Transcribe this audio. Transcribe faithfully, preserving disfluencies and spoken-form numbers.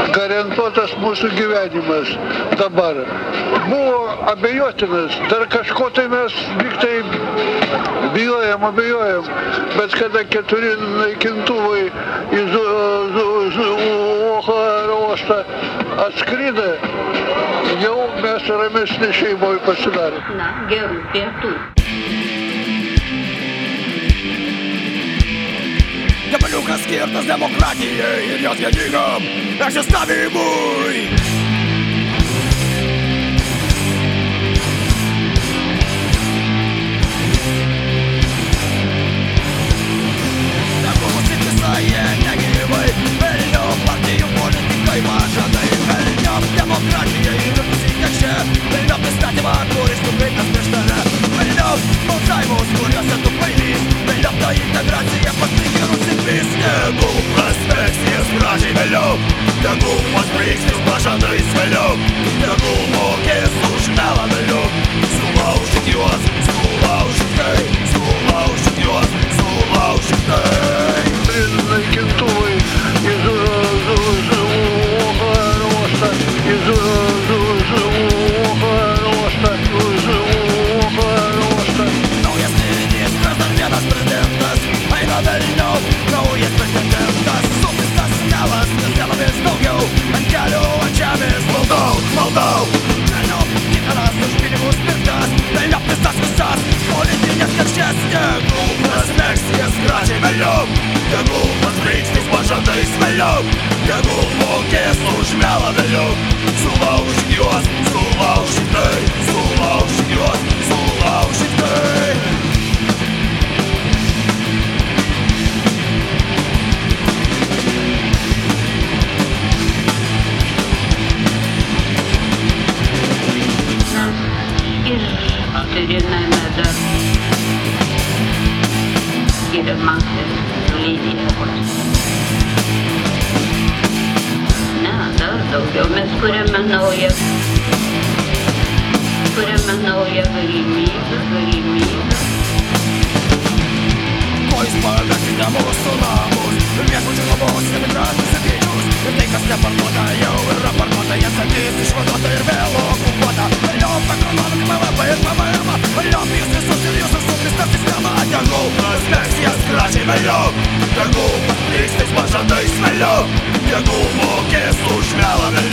garantuotas mūsų gyvenimas dabar. Buvo abejotinas, dar kažko tai mes lygtai bijojam, abejojam, bet kada keturi naikintuvai į Zuocho aerouostą atskridę, jau mes ramesni šeimoje pasidarė. Na, gerų pietų. Gabaliukas skirtas demokratijai ir jos vieningam egzistavimui. Nebuvusi visai negyvai, velniop partijų politikai pažadai, velniop demokratijai ir nusikešė, velniop įstatymą, kuris nukreiptas prieš tave, velniop balsavimus, kuriuose tu kvailys, velniop tą integraciją pasitikirusi vis. Tegul prasmeks jas gražiai vėliau, tegul paspriks jas pažadais vėliau, tegul mokės už melą vėliau, sulaužyk juos, sulaužyk tai, sulaužyk juos, sulaužyk tai. Naikintuvai į Zuocho aerouostą, į Zuocho aerouostą, Zuocho aerouostą. Naujas ministras, dar vienas prezidentas, eina velniau, naujas prezidentas, supistas melas, nes melo vis daugiau, ant kelių, ant žemės, valdau, valdau. Velniau, kiekvienas už pinigus pirktas, velniau visas visas politinės keršės, tegul prasmeks jas gražiai vėliau, tegul paspriks tais pažadais vėliau, tegul mokės už melą vėliau, sulaužyk juos, sulaužyk tai, sulaužyk juos, sulaužyk tai. Ištyriname dar skiriamasis lydėjos. Ne, dar daugiau mes kuriame naują, kuriame naują galimybę, galimybę. Ko jūs pagasite mūsų namus, viešbučių namus, emigrantus ir dydžius, ir tai, kas neparduota, jau yra parduota, jas atys išvaduota ir vėl okupuota. Vėliau ekonomika, P V P ir P V M, vėliau jūs visus ir jūsų sukristą sistemą, tegul prasmeks jas gražiai vėliau, tegul paspriks tais pažadais vėliau, tegul mokės už melą vėliau.